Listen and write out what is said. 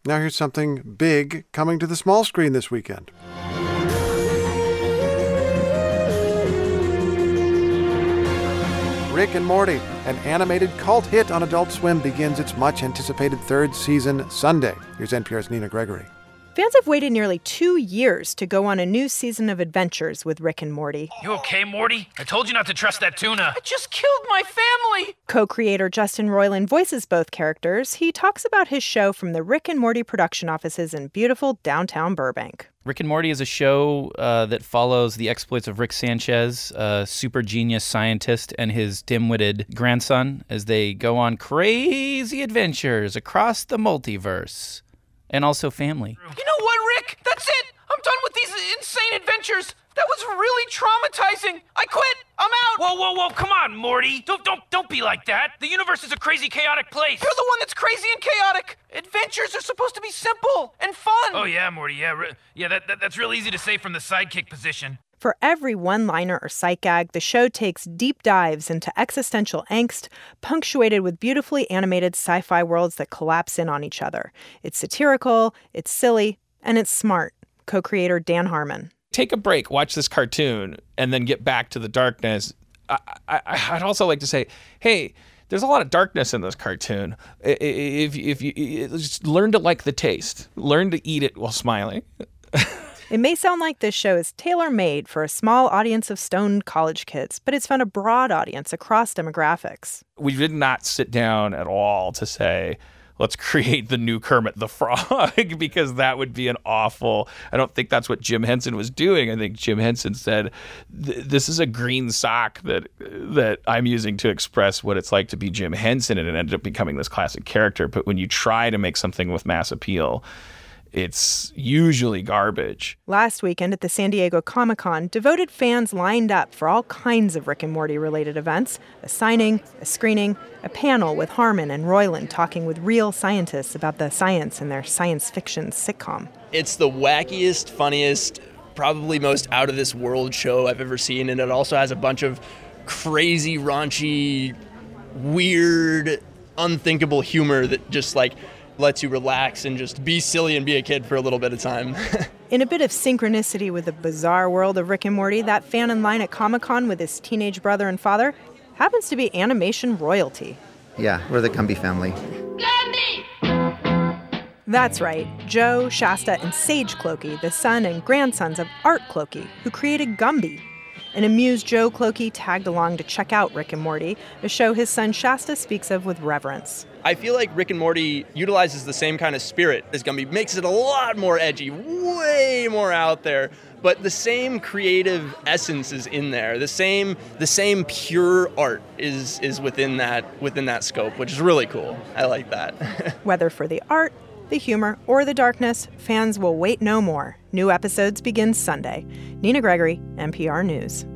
Now here's something big coming to the small screen this weekend. Rick and Morty, an animated cult hit on Adult Swim, begins its much-anticipated third season Sunday. Here's NPR's Nina Gregory. Fans have waited nearly 2 years to go on a new season of adventures with Rick and Morty. You okay, Morty? I told you not to trust that tuna. It just killed my family. Co-creator Justin Roiland voices both characters. He talks about his show from the Rick and Morty production offices in beautiful downtown Burbank. Rick and Morty is a show that follows the exploits of Rick Sanchez, a super genius scientist, and his dim-witted grandson as they go on crazy adventures across the multiverse. And also family. You know what, Rick? That's it. I'm done with these insane adventures. That was really traumatizing. I quit. I'm out. Whoa. Come on, Morty. Don't be like that. The universe is a crazy, chaotic place. You're the one that's crazy and chaotic. Adventures are supposed to be simple and fun. Oh, yeah, Morty. Yeah, that's real easy to say from the sidekick position. For every one-liner or sight gag, the show takes deep dives into existential angst, punctuated with beautifully animated sci-fi worlds that collapse in on each other. It's satirical, it's silly, and it's smart. Co-creator Dan Harmon. Take a break, watch this cartoon, and then get back to the darkness. I'd also like to say, hey, there's a lot of darkness in this cartoon. If you just learn to like the taste, learn to eat it while smiling. It may sound like this show is tailor-made for a small audience of stoned college kids, but it's found a broad audience across demographics. We did not sit down at all to say, let's create the new Kermit the Frog, because that would be an awful... I don't think that's what Jim Henson was doing. I think Jim Henson said, this is a green sock that I'm using to express what it's like to be Jim Henson, and it ended up becoming this classic character. But when you try to make something with mass appeal, it's usually garbage. Last weekend at the San Diego Comic-Con, devoted fans lined up for all kinds of Rick and Morty-related events, a signing, a screening, a panel with Harmon and Roiland talking with real scientists about the science in their science fiction sitcom. It's the wackiest, funniest, probably most out-of-this-world show I've ever seen, and it also has a bunch of crazy, raunchy, weird, unthinkable humor that just, lets you relax and just be silly and be a kid for a little bit of time. In a bit of synchronicity with the bizarre world of Rick and Morty, that fan in line at Comic-Con with his teenage brother and father happens to be animation royalty. Yeah, we're the Gumby family. Gumby! That's right. Joe, Shasta, and Sage Clokey, the son and grandsons of Art Clokey, who created Gumby. An amused Joe Clokey tagged along to check out Rick and Morty, a show his son Shasta speaks of with reverence. I feel like Rick and Morty utilizes the same kind of spirit as Gumby, makes it a lot more edgy, way more out there, but the same creative essence is in there. The same pure art is within that scope, which is really cool. I like that. Whether for the art, the humor, or the darkness, fans will wait no more. New episodes begin Sunday. Nina Gregory, NPR News.